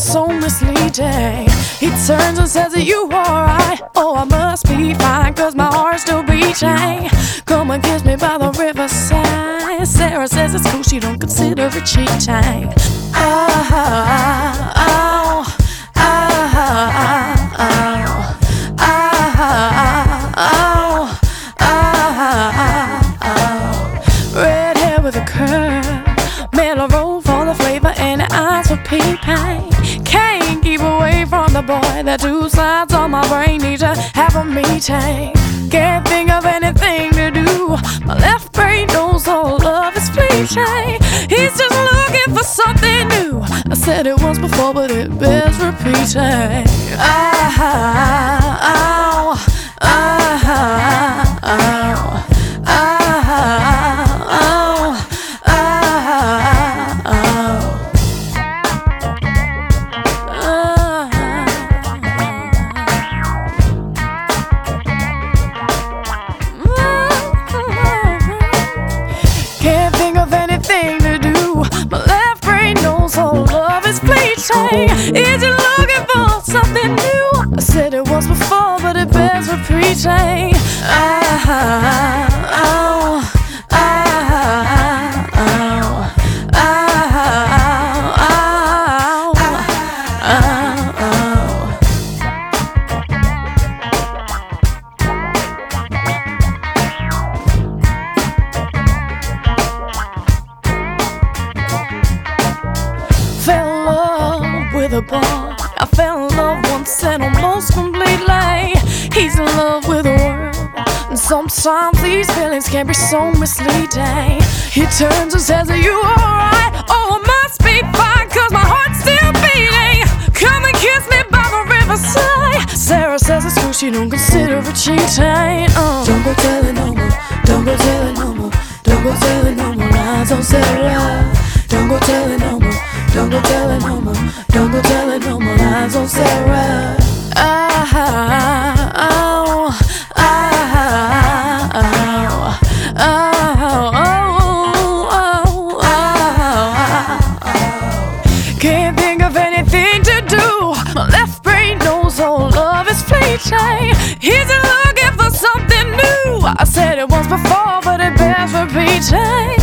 so misleading. He turns and says, are you alright? Oh, I must be fine, cause my heart's still beating. Come and kiss me by the riverside. Sarah says it's cool, she don't consider it cheating. Red hair with a curl, mellow roll for the flavor, and eyes for peeping. Can't keep away from the boy. The two sides on my brain need to have a meeting. Can't think of anything to do. My left brain knows all love is fleeting. He's just looking for something new. I said it once before, but it bears repeating. Can't think of anything to do. My left brain knows all love is fleeting. Is you looking for something new? I said it once before, but it bears repeating. Fell in love with a boy. I fell in love once and almost completely. He's in love with the world, and sometimes these feelings can be so misleading. He turns and says, are you alright? Oh, I must be fine, cause my heart's still beating. Come and kiss me by the riverside. Sarah says it's cool, she don't consider it cheating. Don't go telling no more, don't go telling no more, don't go telling no more lies on Sarah. Don't go telling no more, don't go telling no more, don't go telling no more lies on Sarah. Can't think of anything to do. My left brain knows all love is fleeting. He's looking for something new. I said it once before, but it bears repeating.